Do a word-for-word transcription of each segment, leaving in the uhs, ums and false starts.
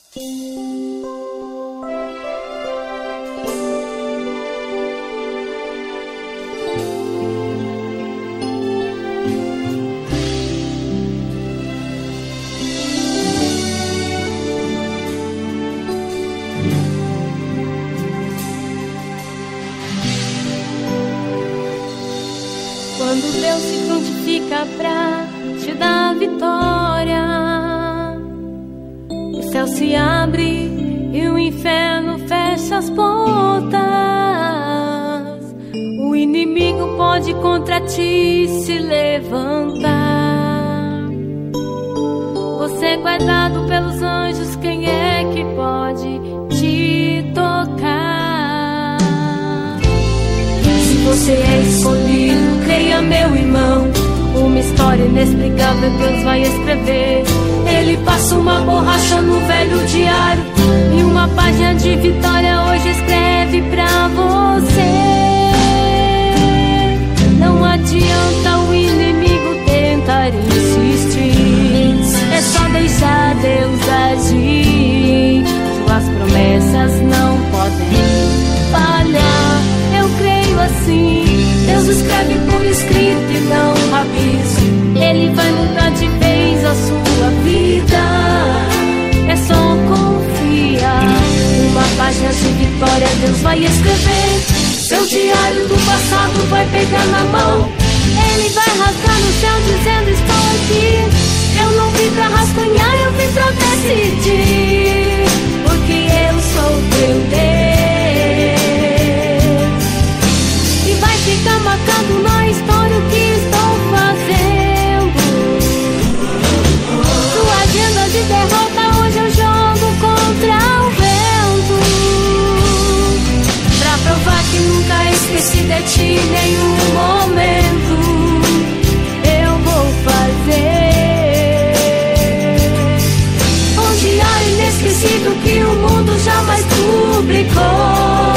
Quando Deus se prontifica pra te dar vitória, o céu se abre e o inferno fecha as portas. O inimigo pode contra ti se levantar. Você é guardado pelos anjos, quem é que pode te tocar? Se você é escolhido, creia, meu irmão, uma história inexplicável Deus vai escrever. Ele passa uma borracha no velho diário e uma página de vitória hoje escreve pra você. Não adianta o inimigo tentar insistir, é só deixar Deus agir. Suas promessas não podem falhar. Eu creio assim, Deus escreve por escrito e não rabisco. Ele vai mudar de vez a sua vida, é só confiar. Uma página de vitória Deus vai escrever. Seu diário do passado vai pegar na mão. Ele vai rasgar no céu dizendo: estou aqui. Eu não vim pra rascunhar, eu vim pra decidir, porque eu sou teu Deus. E vai ficar marcado na história o que estou fazendo. Sua agenda de derrota hoje eu jogo contra o vento, pra provar que nunca esqueci de ti nenhum momento. Eu vou fazer um diário inesquecível que o mundo jamais publicou.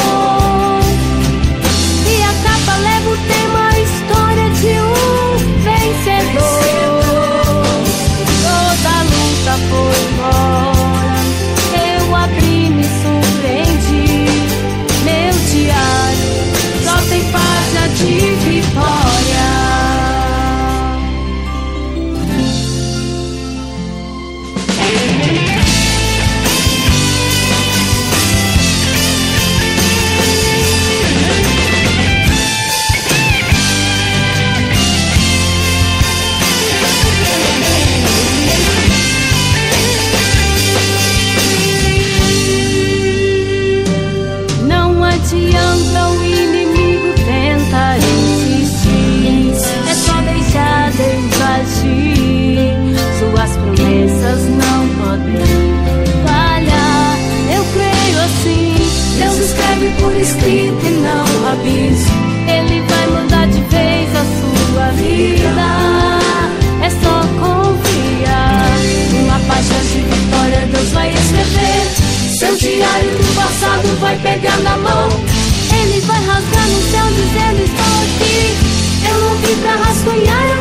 E a capa leva o tema, a história de um vencedor. Toda luta foi embora, eu abri, me surpreendi. Meu diário só tem página de vitória. Não adianta o inimigo tentar insistir, é só deixar Deus agir. Suas promessas não podem falhar. Eu creio assim, Deus escreve por escrito e não rabisco. Ele vai mudar de vez a sua vida, é só confiar. Uma página de vitória Deus vai escrever. Seu diário do passado vai pegar na mão. Ele vai rasgar no céu dizendo: estou aqui. Eu não vim pra rascunhar,